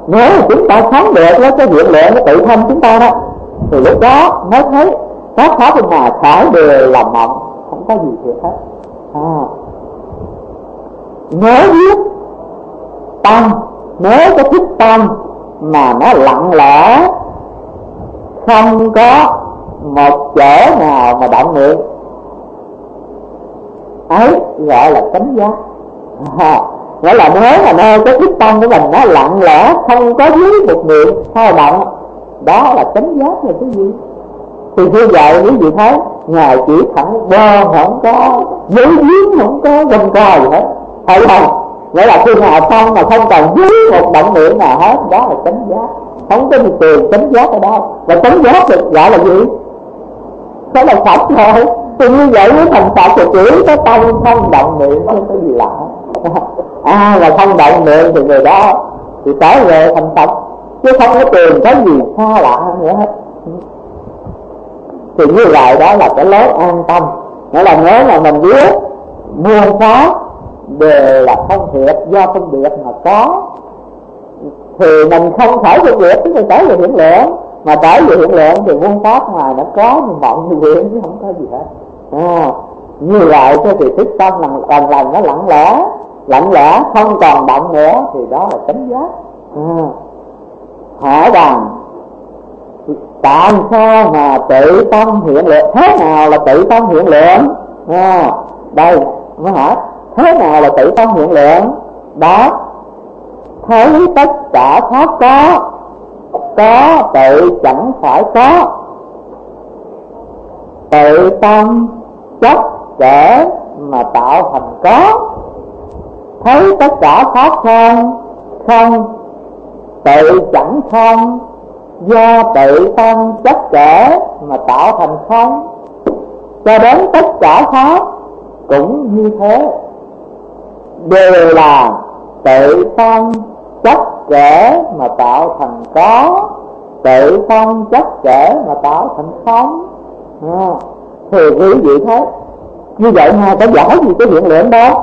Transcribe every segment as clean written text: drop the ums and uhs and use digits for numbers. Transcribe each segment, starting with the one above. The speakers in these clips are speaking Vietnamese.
Nếu chúng ta sống được với cái hiện lượng cái tự thân chúng ta đó, thì lúc đó mới thấy các pháp bên ngoài phải đều là mộng, không có gì thiệt hết. Nếu biết tâm, nếu cái thức tâm mà nó lặng lẽ, không có một chỗ nào mà động niệm, ấy gọi là chánh giác. Nghĩa là nếu mà nơi cái thức tâm của mình nó lặng lẽ, không có dưới một niệm sao động, đó là chánh giác là cái gì? Thì như vậy quý vị thấy Ngài chỉ thẳng bo, không có dấu giếm, không có quanh co gì hết, thấy không? Nghĩa là khi nào xong mà không còn dưới một động niệm nào hết, đó là chánh giác. Không có một từ chánh giác ở đâu. Và chánh giác được gọi là gì? Đó là Phật thôi. Thì như vậy với thành Phật thì chỉ có tâm không động niệm, không có gì lạ. Là không động niệm thì người đó thì trở về thành Phật, chứ không có tìm cái gì xa lạ nữa hết. Thì như vậy đó là cái lối an tâm. Nghĩa là nếu mà mình biết muôn pháp đều là không thiệt, do phân biệt mà có, thì mình không thể phân biệt, chứ mình trở về hiện lượng. Mà trở về hiện lượng thì muôn pháp ngoài nó có như mộng như quyển, chứ không có gì hết. Như vậy thì thức tâm lần lần nó lặng lẽ không còn động nữa, thì đó là chánh giác. Hỏi rằng tại sao mà tự tâm hiện lượng? Thế nào là tự tâm hiện lượng? Đây mới hỏi thế nào là tự tâm hiện lượng? Đó, thấy tất cả pháp có tự chẳng phải có, tự tâm chấp kể mà tạo thành có. Thấy tất cả pháp không, tự chẳng không, do tự tâm chấp kể mà tạo thành không. Cho đến tất cả pháp cũng như thế, đều là tự tâm chấp kể mà tạo thành có, tự tâm chấp kể mà tạo thành không. Thì quý vị thấy như vậy mà có giải gì cái hiện lượng đó.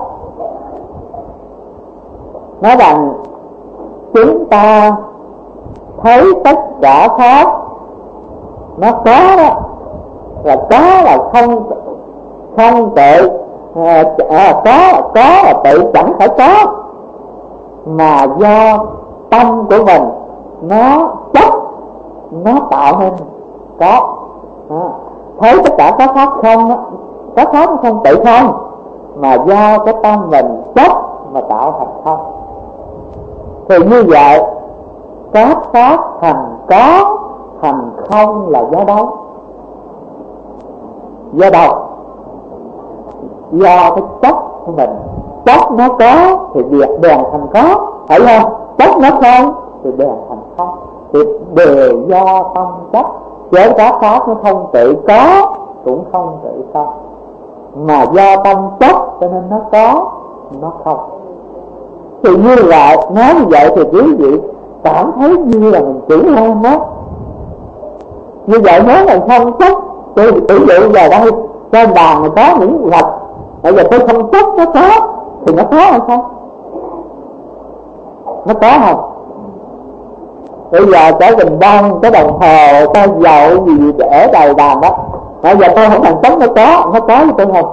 Nói rằng chúng ta thấy tất cả pháp nó có đó, là có là không tự có là tự chẳng phải có, mà do tâm của mình nó chấp, nó tạo nên có. Thấy tất cả các pháp không đó, các pháp không tự không, mà do cái tâm mình chấp mà tạo thành không. Thì như vậy các pháp thành có thành không là do đâu? Do đâu? Do cái chấp của mình. Chấp nó có thì bèn thành có, phải không? Chấp nó không thì bèn thành không. Thì đều do tâm chấp. Chứ các pháp nó không tự có cũng không tự không, mà do tâm chấp cho nên nó có, nó không. Thì như vậy, nói như vậy thì quý vị cảm thấy như là mình chỉ hơn đó. Như vậy nếu mình không chấp, tôi ví dụ giờ đây trên bàn mình có những vật, bây giờ tôi không chấp nó có, thì nó có hay không? Nó có không? Bây giờ trở Bình Đông, cái đồng hồ, cái dầu gì để đầy bàn đó, bây giờ tôi không cần chấp nó có với tôi không?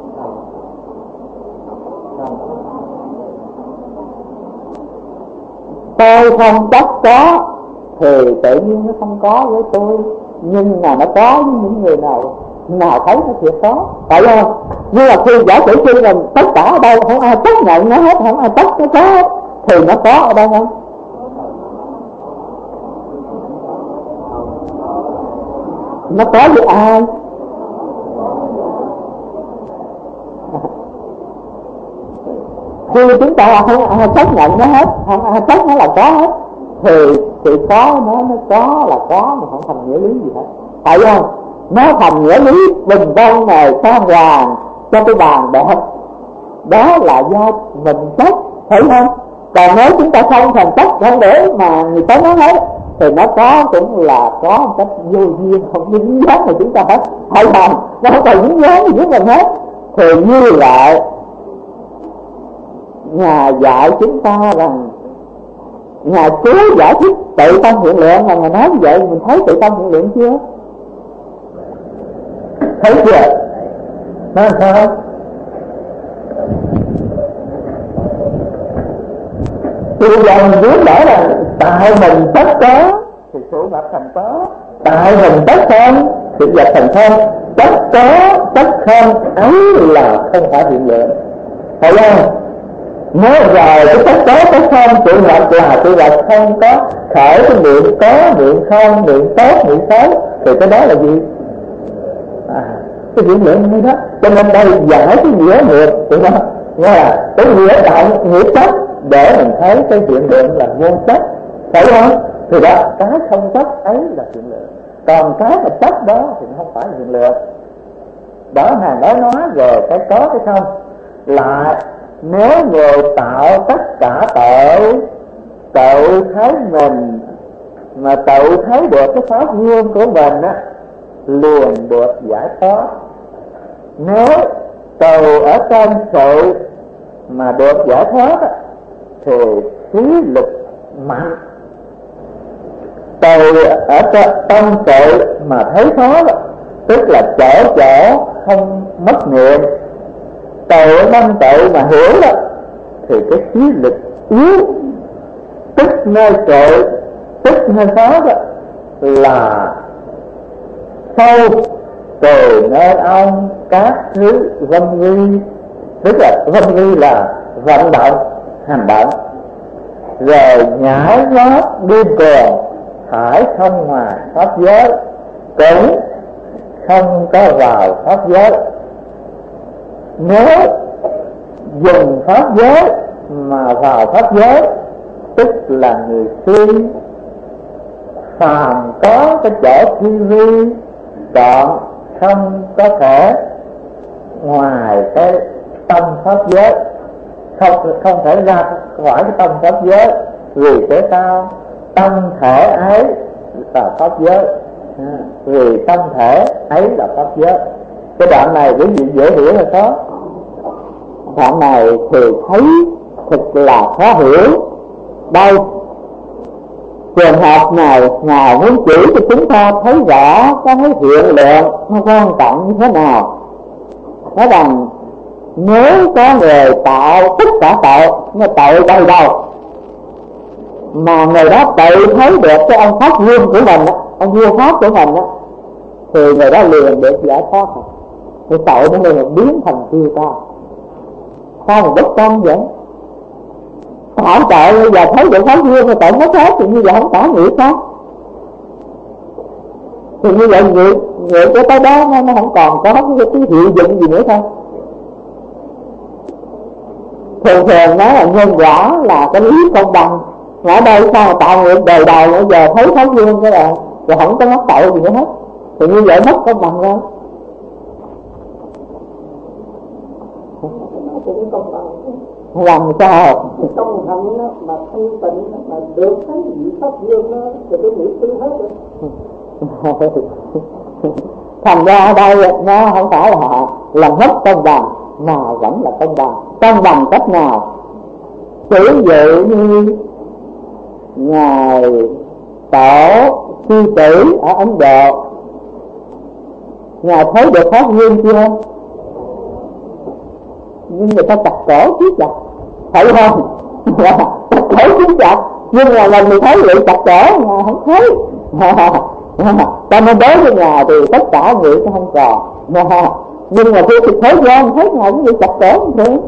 Tôi không chấp có thì tự nhiên nó không có với tôi, nhưng mà nó có với những người nào thấy nó thiệt có, phải không? Như là khi giả sử khi mình tất cả ở đây không ai chấp nhận nó hết, không ai chấp nó có hết, thì nó có ở đây không? Nó có với ai? Khi chúng ta không ai chấp nhận nó hết, không ai chấp nó là có hết, thì có nó có là có, mà không thành nghĩa lý gì hết, phải không? Nó thành nghĩa lý bình vân này sang hoàng cho cái bàn đẹp, đó là do mình chấp, thấy không? Còn nếu chúng ta không thành chấp, không để mà người ta nói hết, thì nó có cũng là có một cách vô duyên, không dính dáng mà chúng ta hết, hay không? Nó không còn dính dáng gì với mình hết. Thì như lại Ngài dạy chúng ta rằng Ngài cố giải thích tự tâm hiện lượng, mà Ngài nói như vậy mình thấy tự tâm hiện lượng chưa? Thấy chưa? Nói sao? Thì bây giờ mình muốn bảo là tại mình tất có thì sự vật thành có, tại mình tất không sự vật thành không. Tất có tất không ấy là không phải hiện lượng, phải không? Nói rồi cái tất có tất không sự vật là sự vật không có khởi cái niệm có niệm không, niệm tốt niệm xấu, thì cái đó là gì? Cái hiện lượng như đó. Cho nên đây giải cái nghĩa nghiệp, đúng không? Nghe là cái nghĩa động nghĩa chất để mình thấy cái hiện lượng là vô chất, phải không? Thì đó, cái không chất ấy là hiện lượng, còn cái mà chất đó thì không phải là hiện lượng. Đó Ngài nói về cái có cái không là nếu người tạo tất cả tự thấy mình mà tự thấy được cái pháp nguyên của mình á, liền được giải thoát. Nếu từ ở trong sự mà được giải thoát á, thì khí lực mạnh. Từ ở trong sự mà thấy khó đó, tức là chỗ không mất niệm. Từ ở trong tự mà hiểu đó, thì cái khí lực yếu. Tức nơi sự, tức nơi khó đó là sâu từ nơi ông các thứ vân nghi. Tức là vân nghi là vận động, hành động, rồi nhảy nhót điên cuồng, phải không ngoài pháp giới, cũng không có vào pháp giới. Nếu dùng pháp giới mà vào pháp giới, tức là người si, phàm có cái chỗ thi vi, đoạn không có thể ngoài cái tâm pháp giới, không thể ra khỏi cái tâm pháp giới. Vì thế sao? Tâm thể ấy là pháp giới, vì tâm thể ấy là pháp giới. Cái đoạn này quý vị dễ hiểu hay khó? Đoạn này thì thấy thật là khó hiểu. Đây, trường hợp này Ngài muốn chỉ cho chúng ta thấy rõ cái hiện lượng nó quan trọng như thế nào. Nói rằng nếu có người tạo tất cả tội, nó tội đây đâu mà người đó tự thấy được cái ông pháp vương của mình, ông vua pháp của mình, thì người đó liền được giải thoát. Thì tội nó liền biến thành tiêu ta. Sao mà bất công vậy? Tạo tội bây giờ thấy được pháp vương rồi tội mất hết, thì như vậy không có nghĩa khác. Thì như vậy người cái tới đó nó không còn có cái hiệu dụng gì nữa thôi. Thường nói là nhân quả là cái lý công bằng. Ở đây sao mà tạo nghiệp đời đời bây giờ thấy pháp vương cái là rồi không có mắc tội gì nữa hết, thì như vậy mất công bằng rồi. Làm sao công hạnh mà thanh tịnh mà được thấy vị pháp vương đó thì cái nghĩ tư hết rồi. Thành ra ở đây nó không phải là mất công bằng mà vẫn là công bằng. Công bằng cách nào? Ví dụ như Ngài Tổ Sư Tử ở Ấn Độ, Ngài thấy được pháp vương chưa? Nhưng người ta chặt cổ chứ chặt, phải không? Chặt cổ chứ chặt, nhưng mà lần mình thấy vậy chặt cổ Ngài không thấy. Cho nên đối với Ngài thì tất cả người nó không còn. Nhưng mà khi thực thế gian thấy Ngài cũng bị chặt cổ như thế.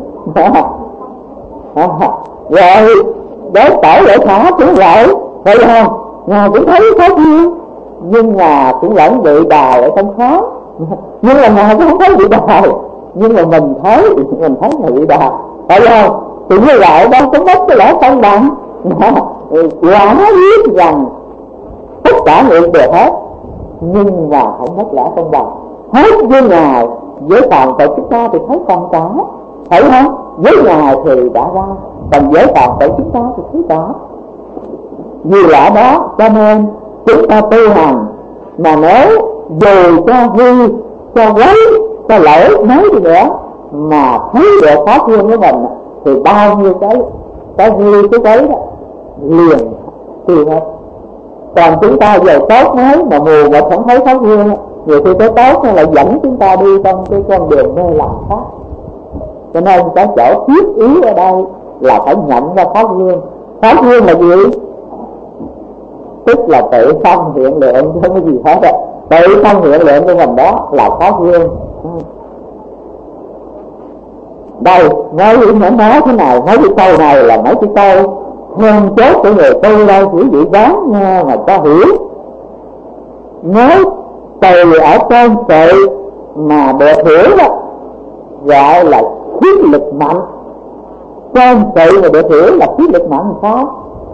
Rồi đối tổ lễ thả cũng vậy, phải không? Ngài cũng thấy pháp vương, nhưng Ngài cũng vẫn bị đài ở trong khó. Nhưng mà Ngài cũng không thấy bị đài, nhưng mà mình thấy Ngài bị đài, phải không? Thì như vậy đâu có mất cái lẽ công bằng. Quả biết rằng tất cả người đều hết, nhưng mà không mất lẽ công bằng. Hết với Ngài, với còn tội chúng ta thì thấy còn cả, phải không? Với Ngài thì đã ra, còn với còn tội chúng ta thì thấy cả. Vì lẽ đó cho nên chúng ta tu hành mà nếu dù cho hư, cho quấy, cho lỗi nói gì nữa mà thấy được pháp vương của mình thì bao nhiêu cái hư cái quấy đó liền tiêu hết. Còn chúng ta giàu tốt nói mà mù mà không thấy pháp gương, nhiều khi cái tốt nó lại dẫn chúng ta đi trong cái con đường mê lầm khác. Cho nên cái chỗ thiết yếu ở đây là phải nhận ra pháp gương. Pháp gương là gì? Tức là tự thân hiện lượng, chứ không có gì hết á. Tự thân hiện lượng của mình đó là pháp gương. Đây, nói thế này, nói cái câu này là nói cái câu then chốt của người tu đây, quý vị đáng nghe mà cho hiểu. Nói từ ở trên sự mà được hiểu đó gọi là khí lực mạnh. Trên sự mà được hiểu là khí lực mạnh sao?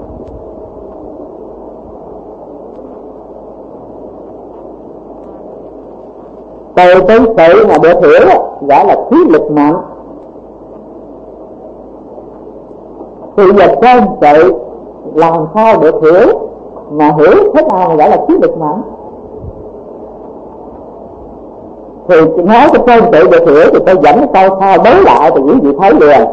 Từ trên sự mà được hiểu đó gọi là khí lực mạnh. Thì giờ trên sự làm sao được hiểu, mà hiểu thế nào mà gọi là khí lực mạnh? Thì nói cái trên sự được hiểu thì tôi dẫn cái câu sau đối lại thì quý vị thấy liền.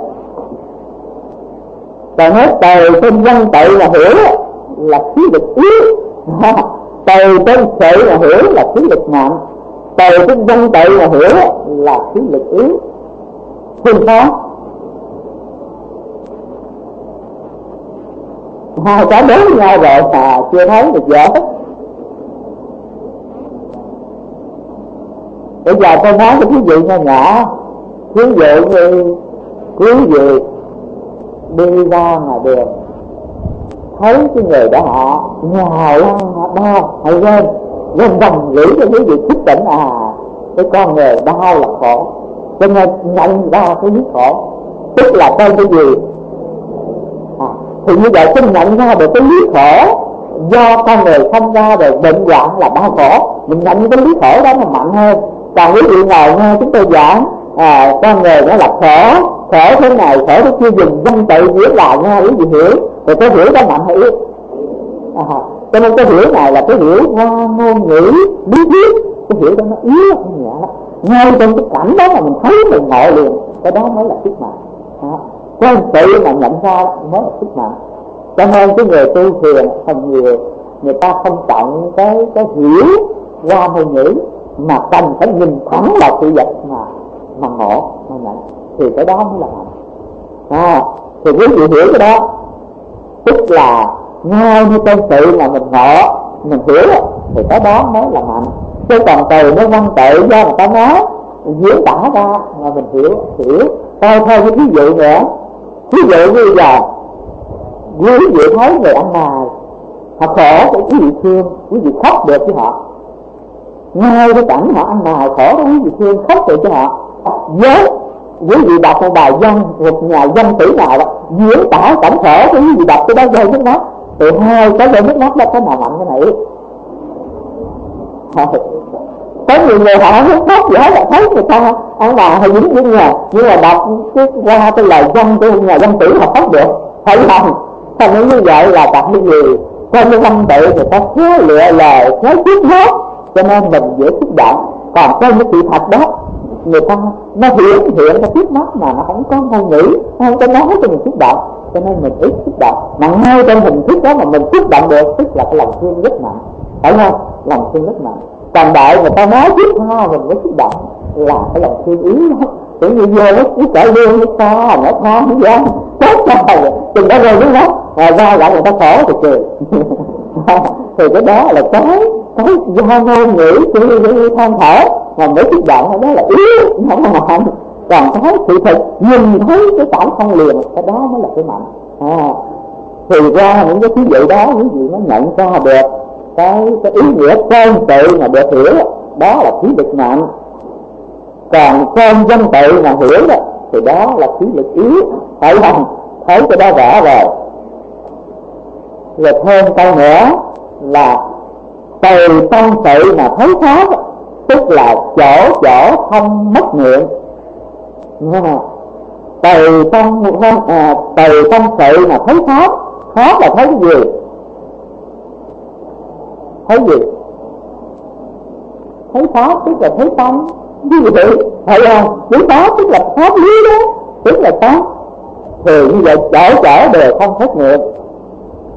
Còn nói từ trên văn tự mà hiểu là khí lực yếu, từ trên sự mà hiểu là khí lực mạnh, từ trên văn tự mà hiểu là khí lực yếu. Phương pháp hai cái đối với nhau rồi mà chưa thấy được dễ. Bây giờ tôi nói với quý vị nhỏ nhỏ, ví dụ như quý vị đi ra ngoài đường thấy cái người đó họ nhào lăn, họ đau, họ lên vòng nghĩ cho quý vị thức tỉnh cái con người đau là khổ, cho nên nhận ra cái lý khổ. Tức là coi cái gì? Thì như vậy tôi nhận ra được cái lý khổ do con người sinh ra rồi bệnh hoạn là đau khổ, mình nhận cái lý khổ đó là mạnh hơn. Còn quý vị ngồi nghe chúng tôi giảng con người nó là khổ thế này, khổ thế kia, dùng văn tự diễn lại nghe quý vị hiểu, rồi cái hiểu đó mạnh hay yếu. Cho nên cái hiểu này là cái hiểu qua ngôn ngữ lý thuyết, cái hiểu đó nó yếu không nhẹ lắm. Ngay trong cái cảnh đó mà mình thấy mình ngộ liền, cái đó mới là sức mạnh. Cái tự mà nhận ra mới là sức mạnh. Cho nên cái người tu thiền phần nhiều người ta không trọng cái hiểu qua ngôn ngữ, mà cần phải nhìn thẳng vào sự vật mà ngộ mà nhận, thì cái đó mới là mạnh. Thì quý vị hiểu cái đó, tức là ngay như trên sự mà mình ngộ mình hiểu thì cái đó mới là mạnh. Chứ còn từ nó văn tự do người ta nói diễn tả ra mà mình hiểu. Coi theo cái ví dụ nữa, ví dụ như giờ quý vị thấy người ăn mày họ khổ thì quý vị thương, quý vị khóc được với họ. Ngay cái cảnh họ ăn mày khổ đó quý vị thương, khóc được cho họ. Với quý vị đọc một bài văn, một nhà văn tử nào đó diễn tả cảnh khổ, quý vị đọc cái đó rơi nước mắt, thì hai cái rơi nước mắt đó có nào mạnh cái này? Có nhiều người họ không khóc gì hết, là thấy người ta ăn mày hay dính với nhà, nhưng mà đọc qua cái lời văn của nhà văn tử họ khóc được, thấy không? Thành như vậy là tại cái gì? Coi như văn tự người ta khéo lựa lời, khéo chiết hết, cho nên mình dễ xúc động. Còn coi như sự thật đó, người ta nó hiện ra trước mắt mà nó không có ngôn ngữ, nó không có nói cho mình xúc động, cho nên mình ít xúc động. Mà ngay trong hình thức đó mà mình xúc động được, tức là cái lòng thương rất mạnh, phải không? Lòng thương rất mạnh. Còn đợi người ta nói trước ha mình mới xúc động là cái lòng thương yếu đó. Tự nhiên vô nó chạy luôn với ta, nó tha nó gian chết rồi, chừng đó rơi nước mắt, ra lại người ta khổ thì cười. Thì cái đó là cái do ngôn ngữ như than thở mà mới xúc động, đó là yếu, không có mạnh. Còn cái sự thật nhìn thấy cái cảm thông liền, cái đó mới là cái mạnh. Thì ra những cái ví dụ đó quý vị nó nhận ra được cái ý nghĩa trên tự mà được hiểu, đó là khí lực mạnh. Còn trên văn tự mà hiểu đó thì đó là khí lực yếu, phải không? Thấy cái đó rõ rồi. Rồi thêm câu nữa là từ tâm sự mà thấy pháp, tức là chỗ không mất miệng. Từ tâm sự mà thấy pháp là thấy cái gì? Thấy gì? Thấy pháp tức là thấy tâm, ví dụ phải không? Thấy pháp tức là pháp lý đó, tức là pháp. Thì như vậy chỗ đều không hết miệng.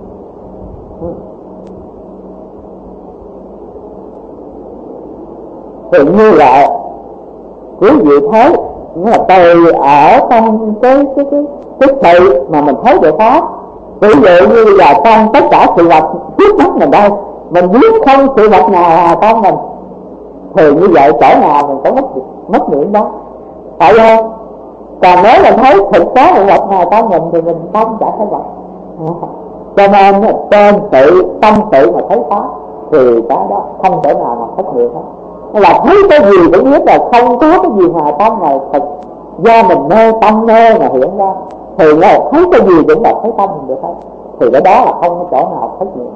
Thì như vậy quý vị thấy là từ ở trong cái sự mà mình thấy được pháp. Ví dụ như là trong tất cả sự vật trước mắt mình đây, mình biết không sự vật nào là con mình, thì như vậy chỗ nào mình có mất niệm đó, phải không? Còn nếu mình thấy thực có sự vật nào con mình thì mình không trả cái vật. Cho nên tên tự tâm tự mà thấy pháp thì cái đó không thể nào mà thất niệm hết. Là thấy cái gì cũng biết là không có cái gì ngoài tâm này thật do mình mê tâm mê mà hiện ra, thì là thấy cái gì cũng là thấy tâm mình được hết, thì cái đó là không có chỗ nào thất niệm.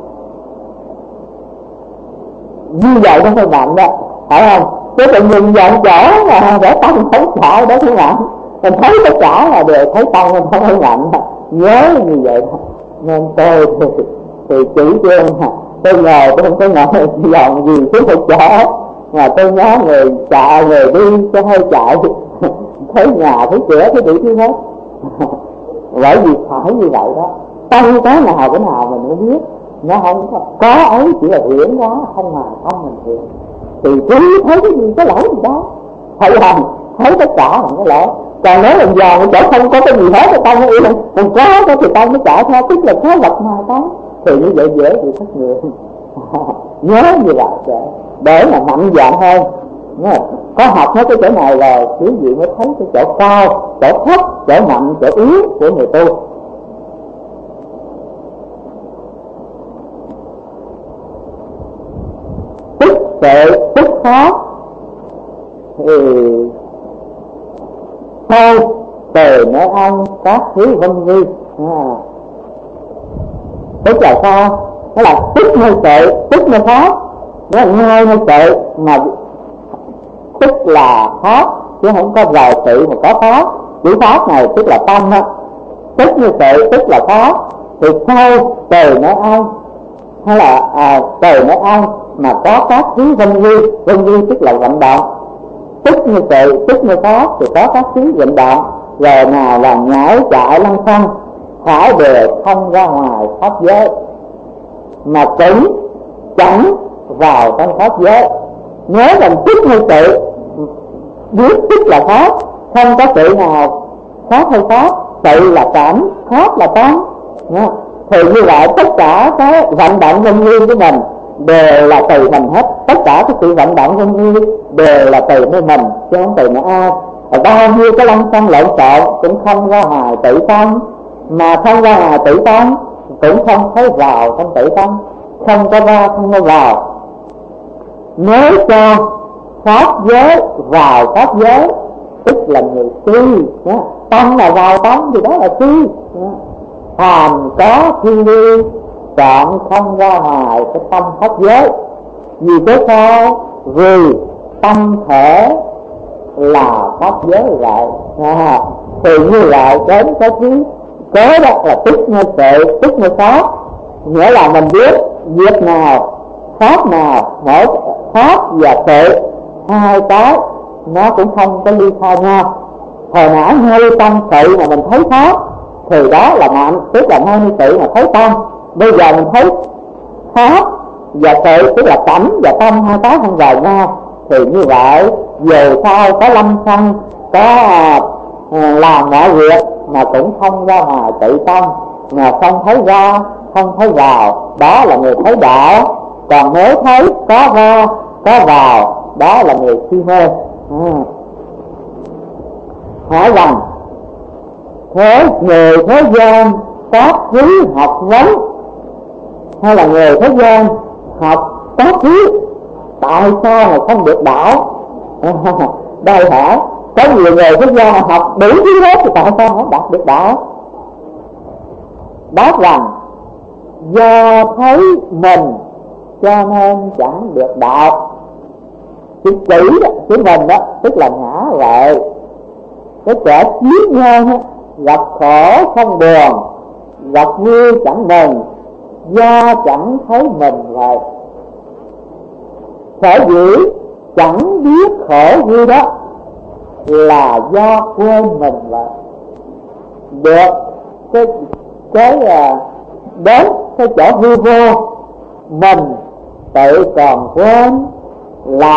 Như vậy nó hơi mạnh đó, phải không? Chứ tự nhìn dọn chỗ mà để tâm thấy sợ đó không mạnh. Mình thấy tất cả là đều thấy tâm mình không hơi mạnh. Nhớ như vậy đó. Nên tôi thì chỉ trương tôi ngồi tôi không có ngồi dọn gì xuống một chỗ, mà tôi nhớ người chạy người đi cho hơi chạy thấy nhà thấy cửa thấy đủ thứ hết. Bởi vì phải như vậy đó, tâm cái nào mình cũng biết, nó không có ấy chỉ là hiển quá, không mà không mình hiển. Thì cứ thấy cái gì có lỗi gì đó, phải không? Thấy tất cả là cái lỗi. Còn nếu mình dò chỗ không có cái gì hết thì tâm nó yên, mình có thì tâm nó trả theo, tức là có vật mà có, thì như vậy dễ bị thất niệm. Nhớ như vậy để mà mạnh dạn hơn. Có học hết cái chỗ này rồi quý vị mới thấy cái chỗ cao, chỗ thấp, chỗ mạnh, chỗ yếu của người tu. Tức tuệ tức pháp thì sau từ nơi ông các thứ vân vi. Tức là sao? Đó là tức nơi tuệ, tức nơi pháp. Đó là ngay nơi tuệ mà tức là pháp, chứ không có vào tự mà có pháp. Chữ pháp này tức là tâm đó. Tức như tự tức là pháp. Thì sau từ nơi ông, hay là từ nơi ông mà có các thứ vân vi tức là vận động. Tức như tự tức như pháp thì có các thứ vận động, rồi nào là nhảy chạy lăn xăng phải đều không ra ngoài pháp giới, mà cũng chẳng vào trong pháp giới. Nhớ rằng tức như tự biết tức là pháp, không có tự nào pháp hay pháp, tự là cảnh, pháp là tánh. Thì như vậy tất cả cái vận động vân vi của mình đều là từ mình hết. Tất cả cái sự vận động vân vi đều là từ nơi mình, chứ không từ nơi ai. Bao nhiêu cái lăng xăng lộn xộn cũng không ra ngoài tự tâm, mà không ra ngoài tự tâm cũng không thấy vào trong tự tâm, không có ra không có vào. Nếu cho pháp giới vào pháp giới tức là người si, tâm là vào tâm thì đó là si. Hàm có thi đi chọn không ra ngoài cái tâm pháp giới. Vì thế sao? Vì tâm thể là pháp giới vậy. Thì như vậy đến cái thứ kế đó là tức như tuệ, tức như pháp. Nghĩa là mình biết việc nào, pháp nào, mỗi pháp và tuệ hai cái nó cũng không có ly khai nhau. Hồi nãy ngay tâm tự mà mình thấy pháp thì đó là mạnh, tức là ngay tự mà thấy tâm. Bây giờ mình thấy pháp và tự tức là cảnh và tâm hai cái không vào nhau, thì như vậy về sau có lâm xăng, có làm mọi việc mà cũng không ra ngoài tự tâm, mà không thấy ra không thấy vào, đó là người thấy đạo. Còn nếu thấy có ra có vào, đó là người si mê. Hỏi rằng thế người thế gian các thứ học vấn, hay là người thế gian học các thứ, tại sao mà không được đạo? Đây hỏi có nhiều người thế gian mà học đủ thứ hết thì tại sao không đạt được đạo? Đáp rằng do thấy mình cho nên chẳng được đạo. Chữ chỉ đó, chữ mình đó tức là ngã vậy. Cái kẻ chiếm nhau gặp khổ không buồn, gặp vui chẳng mừng, do chẳng thấy mình vậy. Sở dĩ chẳng biết khổ vui đó là do quên mình vậy. Được cái đến cái chỗ hư vô mình tự còn quên, lại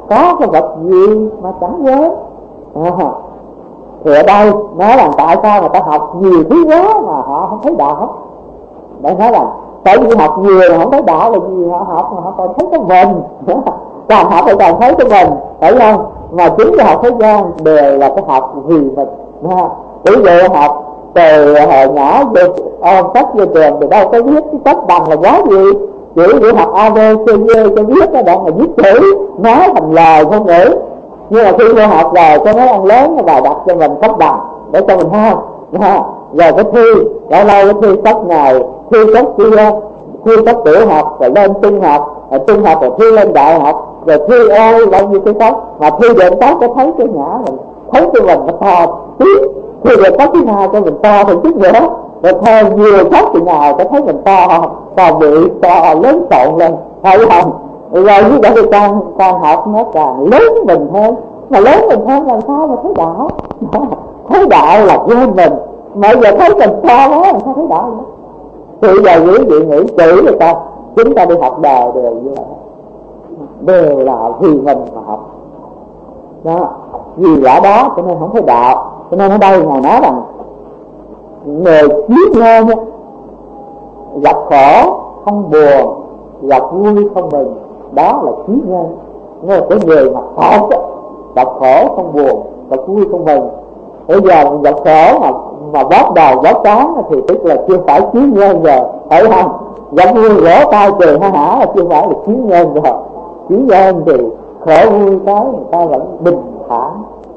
có cái vật gì mà chẳng quên. Thì ở đây nói rằng tại sao người ta học nhiều thứ quá mà họ không thấy đạo. Để nói rằng tại vì học nhiều mà không thấy đạo là vì họ học mà họ còn thấy cái mình. Càng học thì càng thấy cái mình, phải không? Mà chính cái học thế gian đều là cái học vì mình. Ví dụ học từ hồi nhỏ vô ôm sách vô trường thì đâu có viết cái sách bằng là quá gì. Chỉ để học A, B, C, D cho viết cái đoạn là viết chữ, nói thành lời ngôn ngữ. Nhưng mà khi vô học rồi cho mấy ông lớn và đặt cho mình sách bằng để cho mình ham. Rồi cái thi, lâu lâu cái thi sách này, thi sách kia, thi sách tiểu học rồi lên trung học rồi thi lên đại học, rồi thi ơi bao nhiêu cái sách mà thi được cái có thấy cái nhỏ mình, thấy cái mình nó to tí, thi được cái thứ hai cho mình to thêm chút nữa, rồi thêm nhiều sách thì nào có thấy mình to bự to lớn trộn lên, thấy không? Rồi như vậy thì càng học nó càng lớn mình hơn, mà lớn mình hơn làm sao mà thấy đạo? Thấy đạo là quên mình, mà giờ thấy mình to quá làm sao thấy đạo nữa? Thì giờ quý vị nghĩ kỹ người ta, chúng ta đi học đời đều như vậy, đều là vì mình mà học đó, vì lẽ đó cho nên không thấy đạo. Cho nên ở đây Ngài nói rằng người biết nghe gặp khổ không buồn, gặp vui không mừng, đó là trí nhân. Nghe cái người mà học gặp khổ không buồn, gặp vui không mừng. Bây giờ mình gặp khổ mà bóp đầu bóp trán thì tức là chưa phải trí nhân rồi, phải không? Gặp vui vỗ tay cười ha hả là chưa phải là trí nhân rồi. Trí nhân thì khổ vui cái người ta vẫn bình thản.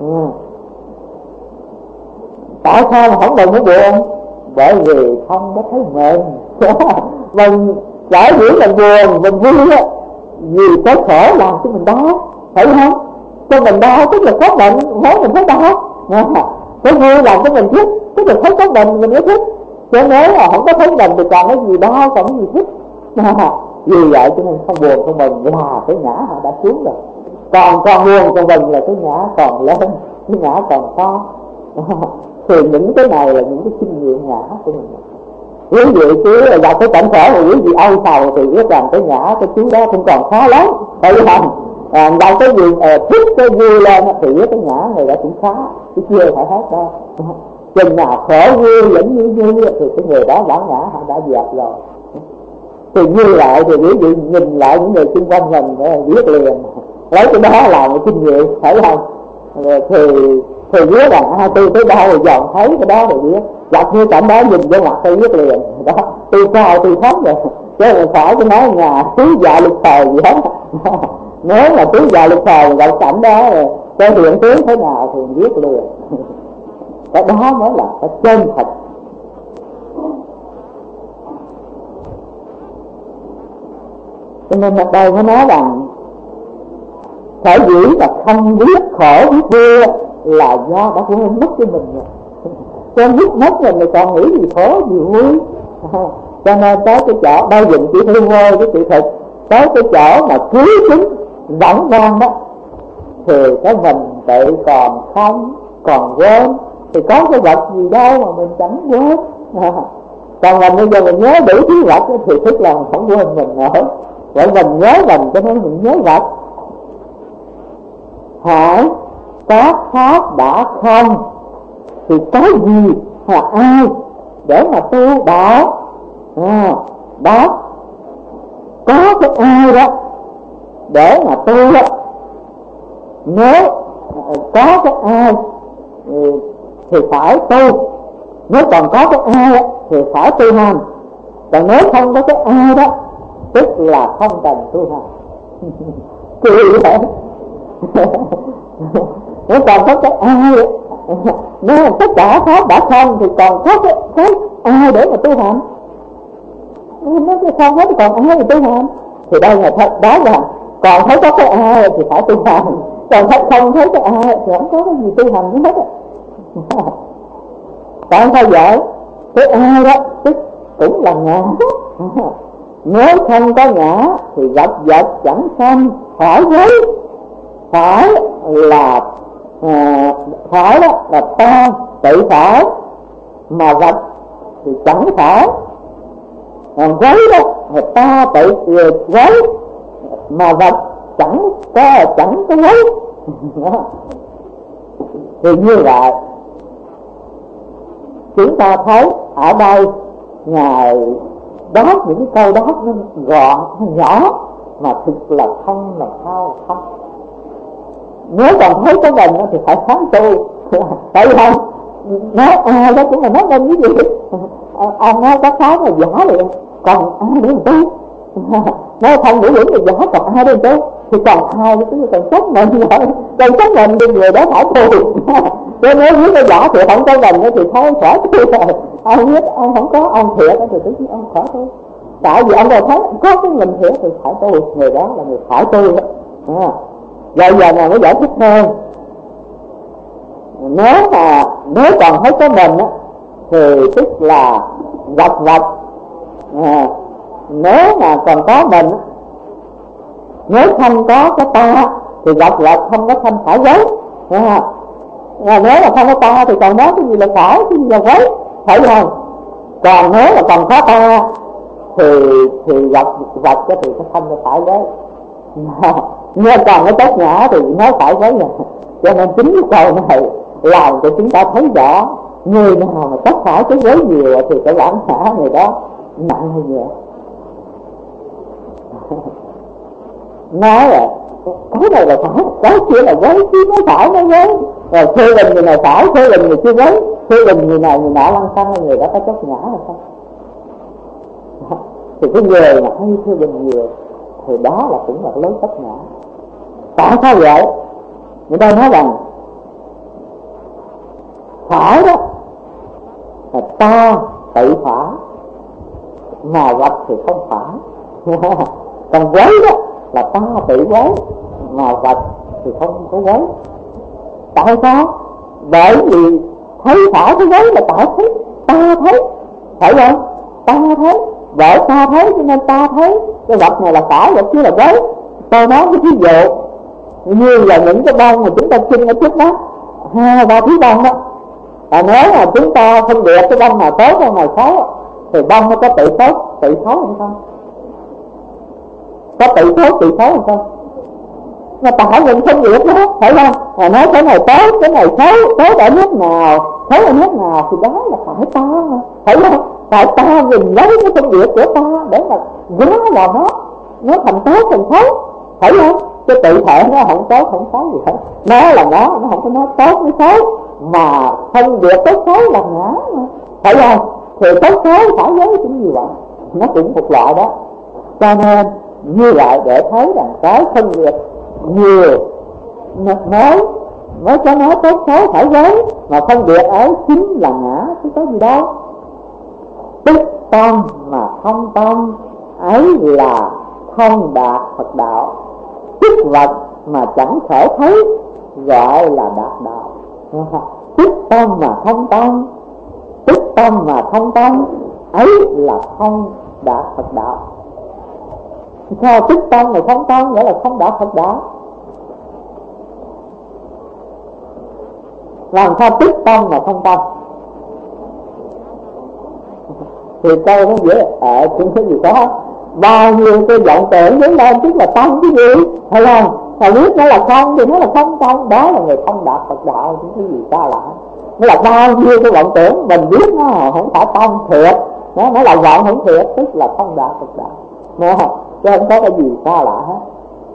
Tại sao mà không đừng có buồn? Bởi vì không có thấy mình. Mình sở dĩ mình buồn, mình vui á, vì cái khổ làm cho mình đau, phải không? Cho mình đau tức là có bệnh, thấy mình thấy đau. Cái vui làm cho mình thích, tức là thấy có bệnh mình mới thích. Chứ nếu mà không có thấy bệnh thì còn cái gì đau, còn cái gì thích. Vì vậy cho nên không buồn không mừng là cái ngã họ đã xuống rồi. Còn buồn còn mừng là cái ngã còn lớn, cái ngã còn to. Thì những cái này là những cái kinh nghiệm ngã của mình. Quý vị chứ là gặp cái cảnh khổ mà quý vị âu sầu thì biết rằng cái ngã cái chú đó cũng còn khá lắm, phải không? Gặp cái gì thích cái vui lên thì biết cái ngã này đã cũng khá, chứ chưa phải hết đâu. Chừng nào khổ vui vẫn như thì cái người đó bản ngã họ đã dẹp rồi. Thì như lại thì quý vị nhìn lại những người xung quanh mình để biết liền, lấy cái đó làm một kinh nghiệm, phải không? Thì biết rằng tôi tới đâu rồi dòm thấy cái đó rồi biết, gặp như cảnh đó nhìn vô mặt tôi biết liền đó, tôi sao tôi khóc rồi, chứ không phải tôi nói nhà tứ dạ lực thời gì hết. Nếu là tứ dạ lực thời gặp cảnh đó rồi cái hiện tướng thế nào thì biết liền. Cái đó mới là cái chân thật. Cho nên ở đây nó nói rằng sở dĩ là không biết khổ biết vui là do đã quên mất cái mình rồi. Cho biết mất rồi mình còn nghĩ gì khổ gì vui. Cho nên tới cái chỗ bao dựng chỉ thương ngôi cái sự thật, tới cái chỗ mà cứu chứng vẫn đang đó thì cái mình tự còn không, còn quên. Thì có cái vật gì đâu mà mình chẳng quên. Còn mình bây giờ mình nhớ đủ thứ vật thì tức là mình không quên mình nữa. Vậy mình nhớ mình cho nên mình nhớ vật. Hỏi có pháp đã không thì có gì hoặc ai để mà tu đạo? Đó có cái ai đó để mà tu đó. Nếu có cái ai thì phải tu, nếu còn có cái ai thì phải tu hành. Còn nếu không có cái ai đó tức là không cần tu hành. Cười vậy. Nếu còn có cái ai, nếu tất cả pháp đã không thì còn có cái ai để mà tu hành. Nếu cái không hết thì còn ai để tu hành. Thì đây là thật đó là còn thấy có cái ai thì phải tu hành, còn không thấy cái ai thì không có cái gì tu hành hết. Còn sao vậy? Cái ai đó tức cũng là ngã. Nếu không có ngã thì gặp vật chẳng sanh, phải với phải là phải đó là ta tự phải, mà vật thì chẳng phải. Còn quấy đó thì ta tự quấy, mà vật chẳng có quấy. Thì như vậy chúng ta thấy ở đây Ngài đáp những cái câu đáp nó gọn, nó nhỏ mà thực là không là sao không. Nếu còn thấy cái mình thì phải sáng tu, phải không? Nói đó cũng là nói lên cái gì. Ông nói có cái là giả liền, còn ai để tu? Nói không đủ điểm thì giả, còn ai để tu? Thì còn ai để tu? Còn trách mình rồi, còn trách mình thì người đó phải tu. Nếu biết cái giả thì không có mình thì thôi khỏi tu rồi. Ông biết ông không có ông thiệt thì tự nhiên ông khỏi tu. Tại vì ông đâu thấy có cái mình thiệt thì phải tu, người đó là người phải tu đó. Rồi giờ này mới giải thích hơn. Nếu còn thấy có mình á thì tức là vật. Nếu mà còn có mình, nếu không có cái ta thì vật không có thân phải quấy. Nếu mà không có ta thì còn nói cái gì là phải, cái gì là quấy, phải không? Còn nếu mà còn có ta thì vật cái thì nó không phải quấy. Nhưng còn cái tốt nhã thì nó phải quấy rồi. Cho nên chính cái câu này làm cho chúng ta thấy rõ người nào mà tất phải cái quấy nhiều thì cái bản ngã người đó nặng hay nhẹ. Nói là cái này là phải, cái kia là quấy, chứ mới phải nó quấy. Rồi phê bình người này phải, phê bình người kia quấy, phê bình người này người nọ lăng xăng, người đó có chốt nhã là không. Thì cái người mà hay phê bình nhiều thì đó là cũng là lối chốt nhã. Tại sao vậy? Người ta nói rằng phải đó là ta tự phải, mà vật thì không phải. Còn quấy đó là ta tự quấy, mà vật thì không có quấy. Tại sao? Bởi vì thấy phải cái quấy là tại thấy, ta thấy, phải không? Ta thấy, bởi ta thấy cho nên ta thấy cái vật này là phải, vật kia là quấy. Tôi nói cái ví dụ như là những cái bông mà chúng ta chinh ở trước mắt 2-3 thứ bông đó. Nếu mà chúng ta phân biệt cái bông nào tốt bông nào xấu thì bông nó có tự tốt tự xấu hay không? Có tự tốt tự xấu hay không? Mà tại mình phân biệt đó, phải không? Nói cái này tốt, cái này xấu, tốt ở nước nào, xấu ở nước nào thì đó là phải ta, phải không? Tại ta mình lấy cái phân biệt của ta để mà giá vào nó thành tốt thành xấu, phải không? Cái tự thể nó không tốt không xấu gì hết, nó là nó không có nói tốt với xấu, mà phân biệt tốt xấu là ngã mà, phải không? Thì tốt xấu phải giới cũng như vậy, nó cũng một loại đó. Cho nên như vậy để thấy rằng cái phân biệt nhiều nói cho nó tốt xấu phải giới, mà phân biệt ấy chính là ngã chứ có gì đâu. Tức tâm mà không tâm ấy là không đạt Phật đạo. Tức vật mà chẳng thể thấy gọi là đạt đạo. Tức tâm mà không tâm, tức tâm mà không tâm ấy là không đạt Phật đạo. Sao tức tâm mà không tâm nghĩa là không đạt Phật đạo? Làm sao tức tâm mà không tâm? Thì câu nó dễ cũng cái gì có bao nhiêu cái vọng tưởng đến lên tức là tâm cái gì, phải không? Mà biết nó là không thì nó là không tâm, đó là người không đạt Phật đạo chứ cái gì xa lạ. Nó là bao nhiêu cái vọng tưởng mình biết nó không phải tâm thiệt, nó là vọng không thiệt, tức là không đạt Phật đạo, chứ không có cái gì xa lạ hết.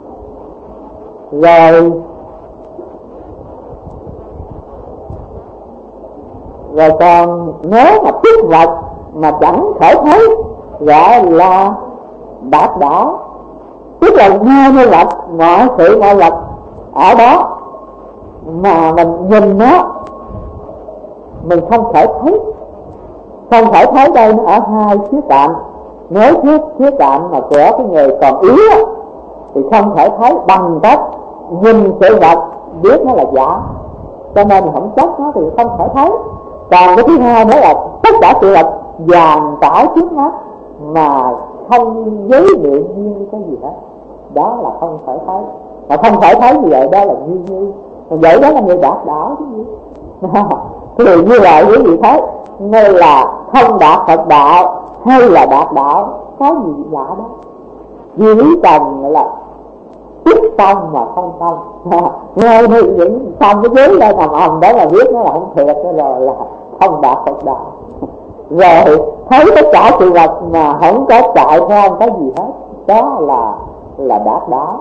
Rồi còn nếu mà tức vật mà chẳng thể thấy gọi là đạt đạo. Tức là như vật, mọi sự mọi vật ở đó mà mình nhìn nó mình không thể thấy. Không thể thấy đây nó ở hai khía cạnh. Nếu khía cạnh mà của cái người còn yếu thì không thể thấy bằng cách nhìn sự vật biết nó là giả, cho nên không chắc nó thì không thể thấy. Còn cái thứ hai nữa là tất cả sự vật dàn trải trước mắt mà không giới niệm như cái gì hết, đó là không thể thấy. Mà không thể thấy như vậy đó là như vậy đó là người đạt đạo chứ gì. Thì như vậy quý vị thấy nên là không đạt Phật đạo hay là đạt đạo có gì lạ đó. Duy lý cần là tức tông mà không tông. Nghe những xong cái dưới lên ầm đó là biết nó là không thiệt, cái rồi là không đạt Phật đạo. Rồi thấy tất cả sự vật mà không có chạy theo cái gì hết, đó là đạt đạo.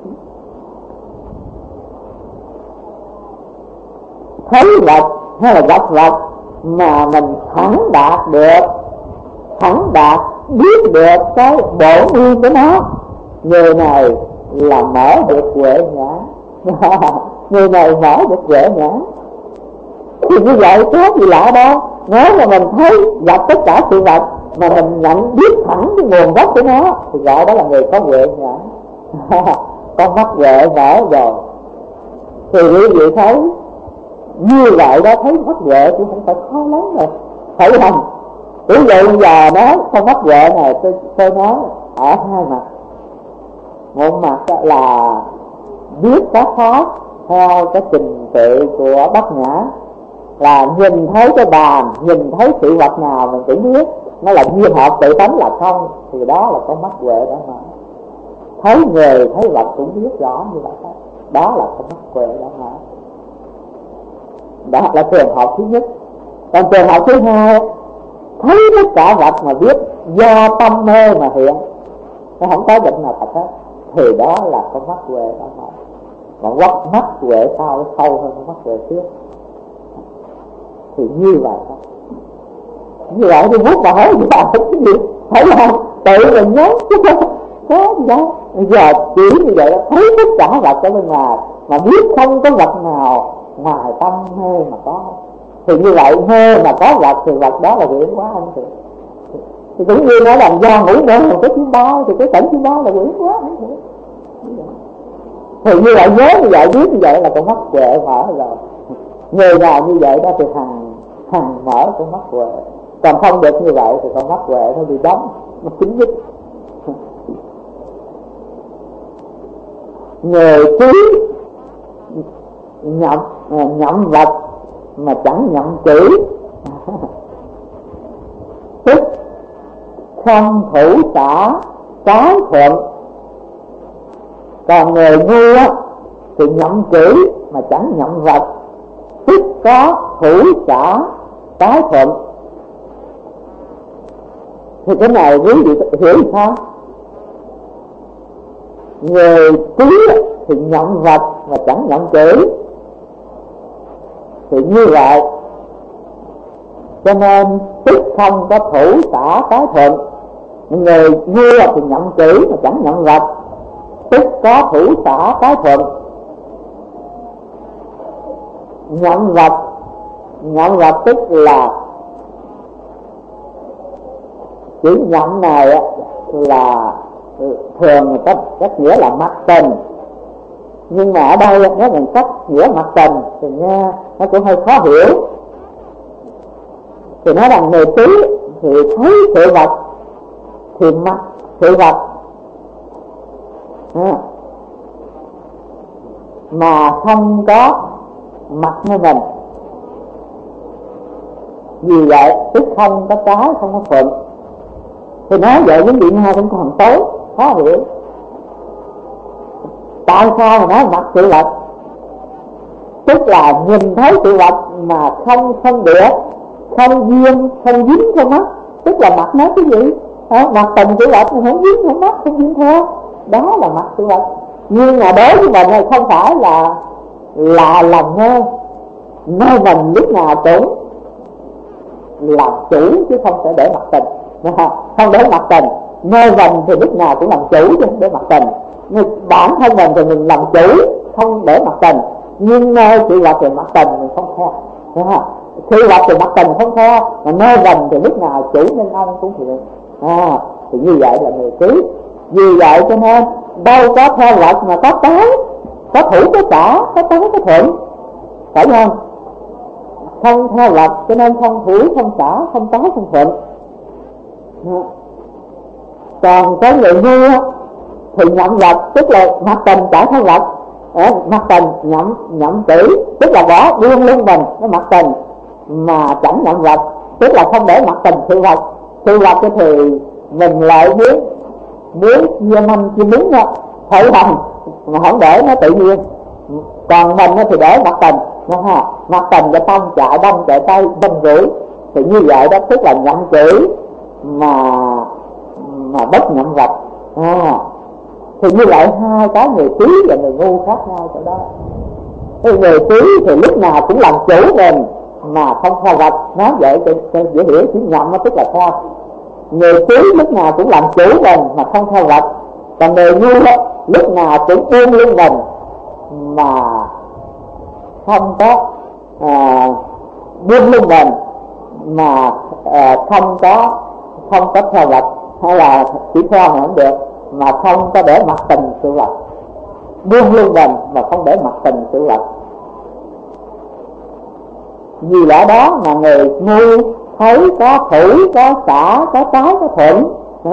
Thấy vật hay là gặp vật mà mình thẳng đạt được, thẳng đạt biết được cái bổn nguyên của nó, người này là mở được huệ nhãn. Người này mở được huệ nhãn. Thì như vậy có gì lạ đâu. Nếu mà mình thấy gặp tất cả sự vật mà mình nhận biết thẳng cái nguồn gốc của nó thì gọi đó là người có huệ nhãn. Con mắt huệ mở rồi. Thì quý vị thấy như vậy đó, thấy mắt huệ cũng không phải khó lắm rồi, phải không? Ví dụ bây giờ nói con mắt huệ này, tôi nói ở hai mặt. Một mặt là biết các pháp theo cái trình tự của Bát Nhã, là nhìn thấy cái bàn, nhìn thấy sự vật nào mình cũng biết nó là duyên hợp tự tánh là không, thì đó là con mắt huệ đó mà. Thấy người thấy vật cũng biết rõ như vậy đó, đó là con mắt huệ đó mà. Đó là trường hợp thứ nhất. Còn trường hợp thứ hai, thấy tất cả vật mà biết do tâm mê mà hiện, nó không có vật nào thật hết, thì đó là con mắt huệ đó mà. Còn mắt huệ sau nó sâu hơn con mắt huệ trước. Thì như vậy đó. Như vậy thì muốn hỏi gì bà thích cái gì, phải không? Tự mình nhớ chứ có gì đâu. Bây giờ chỉ như vậy đó, thấy tất cả vật ở bên ngoài mà biết không có vật nào ngoài tâm mê mà có. Thì như vậy mê mà có vật thì vật đó là quyển quá không? Thì cũng như nói là do ngủ mê một cái chiếc bao, thì cái tỉnh chiếc bao là quyển quá không? Thì như vậy nhớ như vậy, biết như vậy là con mắt huệ mở rồi. Người nào như vậy đó thì hằng mở con mắt huệ. Còn không được như vậy thì con mắt huệ nó bị đóng, nó kín dứt. Người cứ nhậm vật mà chẳng nhậm chữ, tức không thủ xả trái thuận. Còn người ngu á thì nhậm chữ mà chẳng nhậm vật, tức có thủ xả trái thuận. Thì cái này quý vị hiểu sao? Người trí thì nhậm vật mà chẳng nhậm chữ, thì như vậy cho nên tức không có thủ xả trái thuận. Người ngu thì nhậm chữ mà chẳng nhậm vật, tức có thủ xả trái thuận. Nhậm vật tức là chữ nhậm này là thường người ta cách nghĩa là mặc tình, nhưng mà ở đây nếu mình cách nghĩa mặc tình thì nghe nó cũng hơi khó hiểu. Thì nói rằng người trí thì thấy sự vật thì mặc sự vật mà không có mặc như mình. Vì vậy tức không có trái không có thuận. Thì nói vậy những vị nghe cũng còn tối, khó hiểu. Tại sao mà nói mặc sự vật? Tức là nhìn thấy sự vật mà không phân biệt, không duyên, không dính theo mắt. Tức là mặc nó cái gì? Mặc tình sự vật mà không dính theo mắt, không dính theo. Đó là mặc sự vật. Nhưng mà đối với mình này không phải là lòng nghe. Nơi mình lúc nào cũng làm chủ chứ không thể để mặc tình. Không để mặc tình. Nơi mình thì lúc nào cũng làm chủ chứ không để mặc tình. Nhưng bản thân mình thì mình làm chủ, không để mặc tình. Nhưng nơi sự vật thì mặc tình mình không theo. Sự vật thì mặc tình không theo, mà nơi mình thì lúc nào chủ nên ông cũng thiện. Thì như vậy là người trí. Vì vậy cho nên đâu có theo vật mà có tới, có thủ có xả, có tới có thuận, phải không? Không theo vật cho nên không thủ không xả, không tới không thuận. Còn cái người ngu thì nhậm vật, tức là mặc tình trả theo vật. Mặc tình nhậm chữ, tức là bỏ buông lưng mình nó mặc tình mà chẳng nhậm vật, tức là không để mặc tình sự vật. Sự vật thì mình lại muốn chia năm chia đúng đó, phải không? mà không để nó tự nhiên. Còn mình thì để mặt tình, mặt tình cho tâm chạy đông chạy tây đông rủi, thì như vậy đó tức là nhậm chữ mà bất nhậm vật. Thì như vậy hai cái người trí và người ngu khác nhau chỗ đó. Cái người trí thì lúc nào cũng làm chủ mình mà không theo vật, nói vậy cho dễ hiểu, chỉ nhậm nó tức là theo. Người trí lúc nào cũng làm chủ mình mà không theo vật, còn người ngu đó lúc nào cũng buông lưng mình mà không có buông lưng mình mà không có theo vật, hay là chỉ theo mà không được, mà không có để mặc tình sự vật. Buông lưng mình mà không để mặc tình sự vật. Vì lẽ đó mà người ngu thấy có thủy, có xả, có trái, có thuận,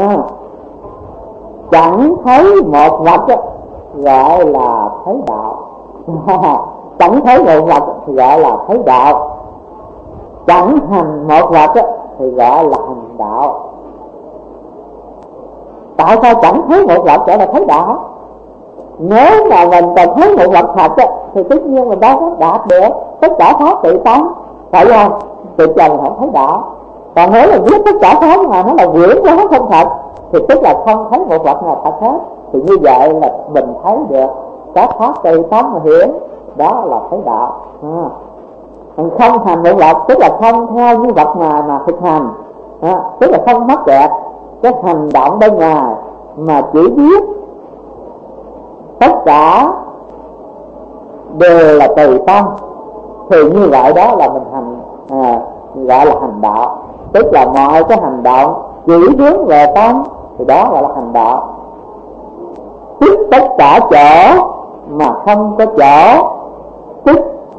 chẳng thấy một vật gọi là thấy đạo. Chẳng thấy một vật thì gọi là thấy đạo. Chẳng hành một vật thì gọi là hành đạo. Tại sao chẳng thấy một vật gọi là thấy đạo? Nếu mà mình còn thấy một vật thật thì tất nhiên mình đâu có đạt được tất cả pháp tự tánh, phải không? Tự chồng không thấy đạo. Còn nếu là biết tất cả pháp mà nó là quyển quá không thật thì tức là không thấy một vật nào thật hết. Thì như vậy là mình thấy được các pháp tự tánh mà hiển, đó là thấy đạo. Mình không hành một vật tức là không theo như vật mà thực hành, tức là không mắc kẹt cái hành động bên ngoài, mà chỉ biết tất cả đều là từ tâm. Thì như vậy đó là mình hành, gọi là hành đạo. Tức là mọi cái hành động chỉ hướng về tâm thì đó gọi là hành đạo. Tức tất cả chỗ mà không có chỗ, tức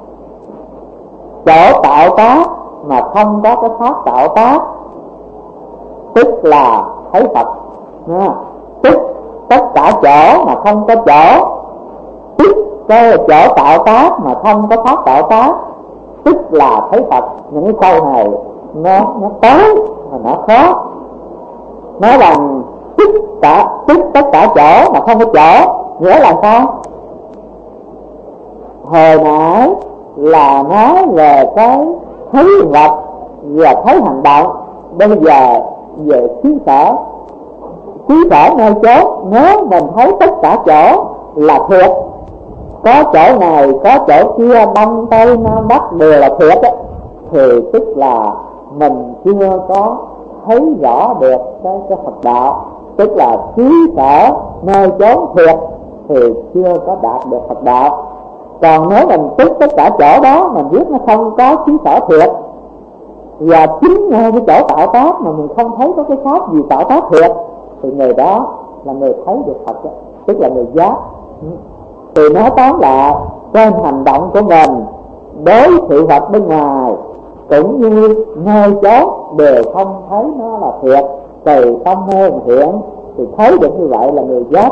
chỗ tạo tác mà không có cái pháp tạo tác, tức là thấy Phật. Tức tất cả chỗ mà không có chỗ, tức cái chỗ tạo tác mà không có pháp tạo tác, tức là thấy Phật. Những cái câu này nó tối mà nó khó. Nói rằng tức tất cả chỗ mà không có chỗ nghĩa là sao? Hồi nãy là nói về cái thấy vật và thấy hành động, bây giờ về xứ sở. Xứ sở nơi chốn, nếu mình thấy tất cả chỗ là thiệt, có chỗ này có chỗ kia, đông tây nam bắc đều là thiệt á, thì tức là mình chưa có thấy rõ được cái Phật đạo. Tức là xứ sở nơi chốn thiệt thì chưa có đạt được Phật đạo. Còn nếu mình tức tất cả chỗ đó, mình biết nó không có xứ sở thiệt, và chính ngay cái chỗ tạo tác mà mình không thấy có cái pháp gì tạo tác thiệt, thì người đó là người thấy được Phật, tức là người giác. Thì nói tóm lại, trên hành động của mình đối sự vật bên ngoài cũng như nơi chốn đều không thấy nó là thiệt, từ tâm mê hiện thì thấy được như vậy là người giác.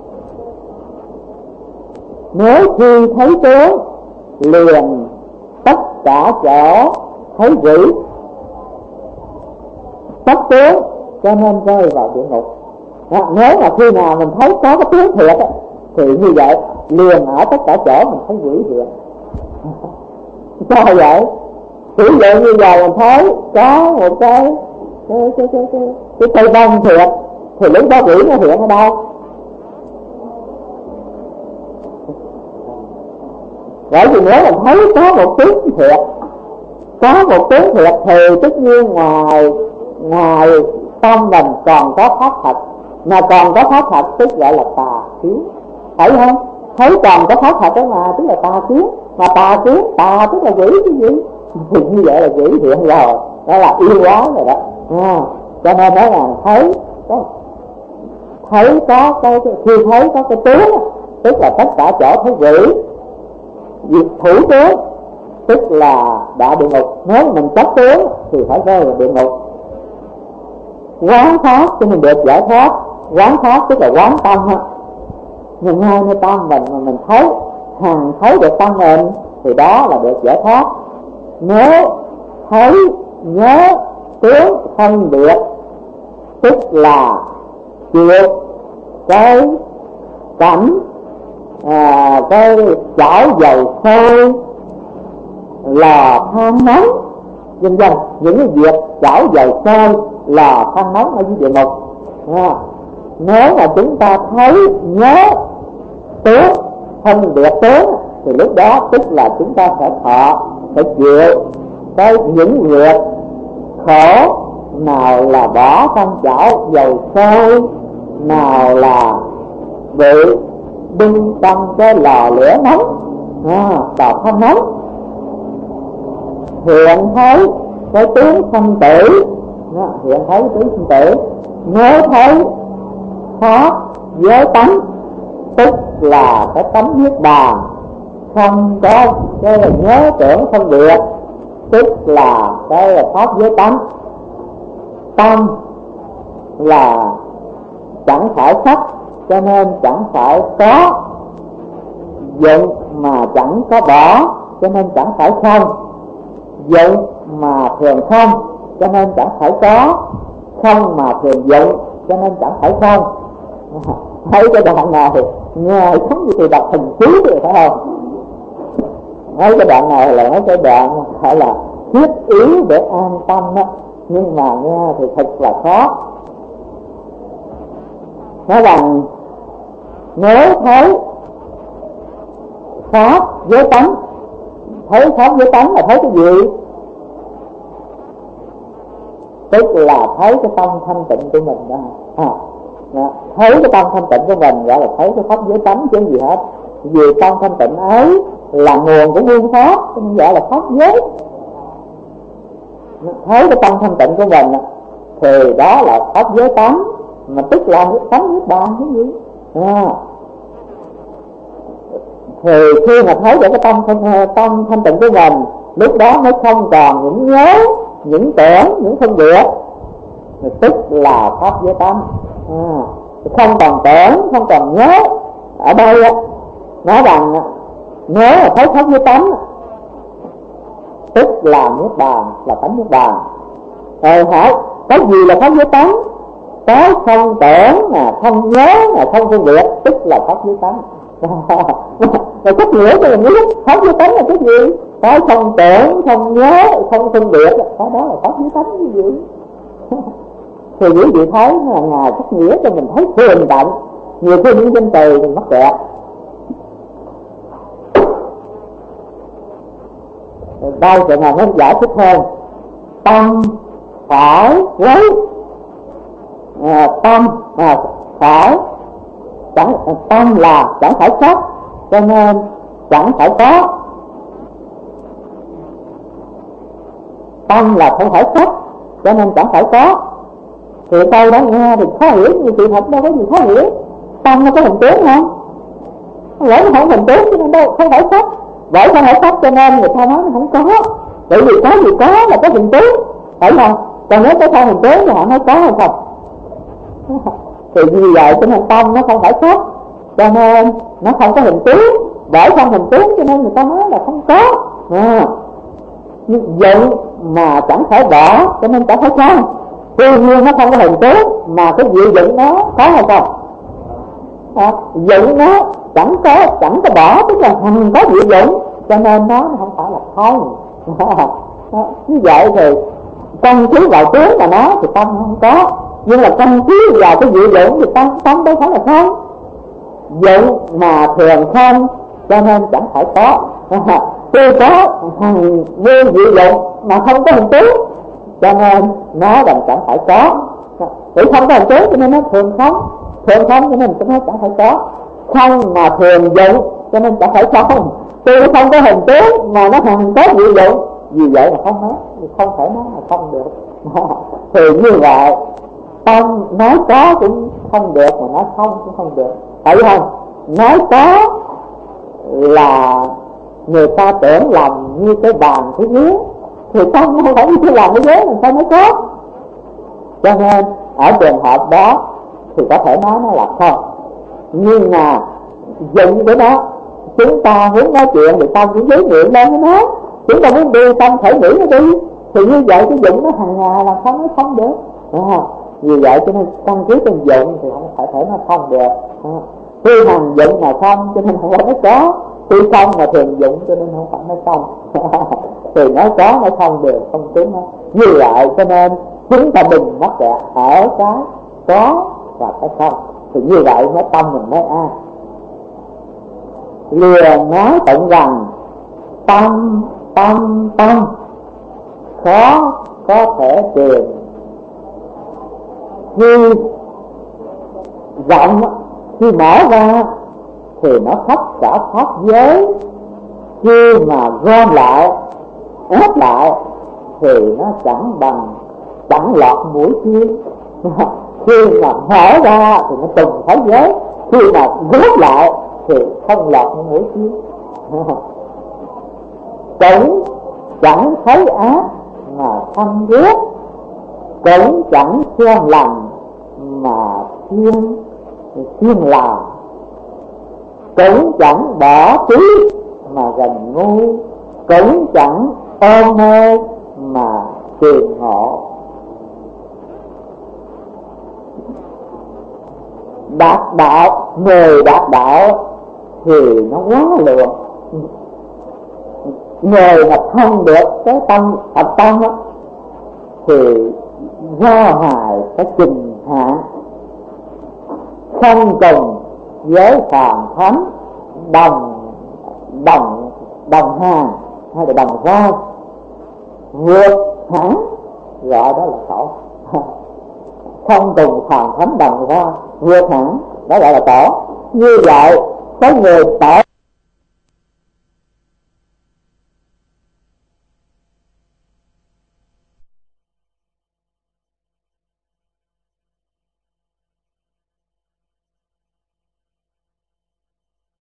Nếu khi thấy tướng liền tất cả chỗ thấy quỷ, tất tướng cho nên rơi vào địa ngục. Nếu mà khi nào mình thấy có cái tướng thiệt thì như vậy liền ở tất cả chỗ mình thấy quỷ hiện. Sao vậy? Ví dụ như giờ mình thấy có một cái cây bông thiệt thì lúc đó quỷ nó hiện ở đâu? Bởi vì nếu mình thấy có một tướng thiệt, có một tướng thiệt thì tất nhiên ngoài tâm mình còn có pháp thật, mà còn có pháp thật tức gọi là tà kiến, phải không? Thấy còn có pháp thật đó mà tức là tà kiến, mà tà kiến, tà tức là quỷ cái gì? Thì như vậy là quỷ hiện rồi, đó là yêu quá rồi đó. Cho nên nói là thấy có cái khi thấy có cái tướng tức là tất cả chỗ thấy quỷ. Việc thủ tướng tức là đã địa ngục. Nếu mình chấp tướng thì phải rơi vào địa ngục. Quán pháp cho mình được giải thoát. Quán pháp tức là quán tâm ha. Nhưng ngay nơi tâm mình mà mình thấy, hằng thấy được tâm mình thì đó là được giải thoát. Nếu thấy nhớ tướng phân biệt tức là chịu cái cảnh cái chảo dầu sôi, lò than nóng, vân vân. Những cái việc chảo dầu sôi, lò than nóng ở dưới địa ngục, nếu mà chúng ta thấy nhớ tướng, phân biệt tướng, thì lúc đó tức là chúng ta sẽ chịu cái những việc khổ, nào là bỏ trong chảo dầu sôi, nào là bị đun trong cái lò lửa nóng, lò than nóng. Hiện thấy cái tướng sanh tử, hiện thấy cái tướng sanh tử. Nếu thấy pháp giới tánh, tức là cái tánh niết bàn, không có cái nhớ tưởng phân biệt, tức là cái pháp giới tánh. Tâm là chẳng phải sắc, cho nên chẳng phải có. Dụng mà chẳng có bỏ, cho nên chẳng phải không. Dụng mà thường không, cho nên chẳng phải có. Không mà thường dụng, cho nên chẳng phải không. Thấy cái đoạn này nghe giống như thì đọc thần chú rồi, phải không? Mấy cái đoạn này là mấy cái đoạn phải là thiết yếu để an tâm đó, nhưng mà nghe thì thật là khó. Nói rằng nếu thấy pháp giới tánh, thấy pháp giới tánh là thấy cái gì? Tức là thấy cái tâm thanh tịnh của mình đó. Thấy cái tâm thanh tịnh của mình gọi là thấy cái pháp giới tánh chứ gì hết. Vì tâm thanh tịnh ấy là nguồn của nguyên pháp, nên gọi là pháp giới. Thấy cái tâm thanh tịnh của mình thì đó là pháp giới tánh, mà tức là tánh niết bàn cái gì. Thì khi mà thấy được cái tâm thanh tịnh của mình, lúc đó mới không còn những nhớ, những tưởng, những phân biệt, tức là pháp giới tánh. Không còn tưởng, không còn nhớ. Ở đây nói rằng nếu là thấy pháp giới tánh, tức là niết bàn, là tánh niết bàn. Rồi hỏi cái gì là pháp giới tánh? Cái không tưởng, không nhớ, không phân biệt, tức là pháp giới tánh. Rồi cách nghĩa cho mình biết pháp giới tánh là cái gì? Cái không tưởng, không nhớ, không phân biệt, cái đó là pháp giới tánh cái gì? Thì quý vị thấy là Ngài cách nghĩa cho mình thấy thường tận. Nhiều khi những danh từ mình mắc kẹt. Đây thì Ngài mới giải thích hơn. Tâm phải lấy, tâm phải tâm là chẳng phải sắc, cho nên chẳng phải có. Tâm là không phải sắc, cho nên chẳng phải có. Thì câu đó nghe thì khó hiểu, nhưng sự thật đâu có gì khó hiểu. Tâm nó có hình tướng không? Lẽ nó không hình tướng cho nên đâu không phải sắc. Bởi không phải sắc cho nên người ta nói nó không có. Bởi vì có gì có là có hình tướng, phải không? Còn nếu có hình tướng thì họ nói có hay không? Thì vì vậy cho nên tâm nó không phải sắc, cho nên nó không có hình tướng. Bởi không hình tướng cho nên người ta nói là không có. Dụng mà chẳng phải bỏ, cho nên chẳng phải không. Tuy nhiên nó không có hình tướng, mà cái gì dụng nó có hay không? Dụng nó chẳng có bỏ, tức là không có gì dụng, cho nên nó không phải là không. Như vậy thì căn cứ vào tướng mà nó thì tâm không có, nhưng là căn cứ vào cái dị dụng thì tâm đâu phải là không. Dụng mà thường không, cho nên chẳng phải có. Tuy có nguyên dị dụng mà không có hình tướng, cho nên nó đành chẳng phải có. Vì không có hình tướng cho nên nó thường không cho nên nó chẳng phải có. Không mà thường dụng cho nên chẳng phải không. Tuy không có hình tướng mà nó thường có dị dụng, vì vậy mà không nói, không thể nói là không được. Thì như vậy tâm nói có cũng không được, mà nói không cũng không được, phải không? Nói có là người ta tưởng làm như cái bàn cái ghế, thì tâm không phải như cái bàn cái ghế, làm sao nói có. Cho nên ở trường hợp đó thì có thể nói nó là không. Nhưng mà dùng cái đó, chúng ta muốn nói chuyện thì tâm cũng giới miệng lên với nó. Chúng ta muốn đi tâm thể nghĩ nó đi, thì như vậy cái dụng nó hàng ngày làm sao nói không được. Vì vậy cho nên căn cứ trên dụng thì không phải thể nó không được. Khi hành dụng mà không cho nên không phải nói có, khi không mà thường dụng cho nên không phải nói không. Thì nói có nói không đều không đúng hết. Như vậy cho nên chúng ta đừng mắc kẹt ở cái có và cái không, thì như vậy mới tâm mình mới an. Liền nói tận rằng tâm khó có thể tìm. Khi rộng, khi mở ra thì nó khắp cả pháp giới, khi mà gom lại ép lại thì nó chẳng lọt mũi kim. Khi mà mở ra thì nó từng thế giới, khi mà rút lại thì không lọt mũi kim. Cũng chẳng thấy ác mà thâm ghét, cũng chẳng xem lành mà thiên làm, cũng chẳng bỏ trí mà gần ngu, cũng chẳng ôm mê mà tìm ngộ. Đạt đạo, người đạt đạo thì nó quá lượng. Người mà thông được cái tâm Phật tâm đó, thì ra ngoài cái trình hạ không cùng với phàm thánh đồng hàng hay là đồng vai, vượt hẳn gọi đó là tổ. Không cùng phàm thánh đồng vai, vượt hẳn đó gọi là tổ. Như vậy cái người tổ